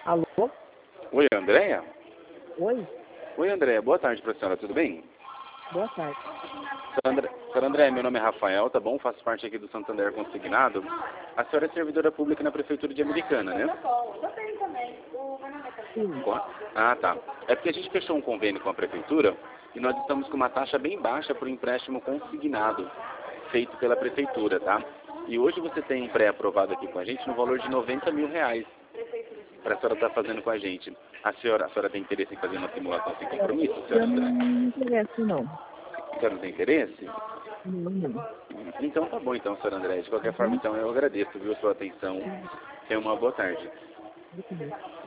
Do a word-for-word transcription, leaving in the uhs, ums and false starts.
Alô? Oi, Andréia? Oi? Oi, Andréia. Boa tarde para a senhora, tudo bem? Boa tarde. Senhora André... senhora Andréia, meu nome é Rafael, tá bom? Faço parte aqui do Santander Consignado. A senhora é servidora pública na Prefeitura de Americana, né? Sim. Com- Ah, tá. É porque a gente fechou um convênio com a Prefeitura e nós estamos com uma taxa bem baixa para o empréstimo consignado, feito pela Prefeitura, tá? E hoje você tem pré-aprovado aqui com a gente no valor de noventa mil reais para a senhora estar fazendo com a gente. A senhora, a senhora tem interesse em fazer uma simulação sem compromisso, senhora Eu não André? me interesso, não. A senhora não tem interesse? Não, não. Então tá bom, então, senhora André. De Tá qualquer forma, bom? então, eu agradeço, viu, a sua atenção. Tenha uma boa tarde. Muito bem.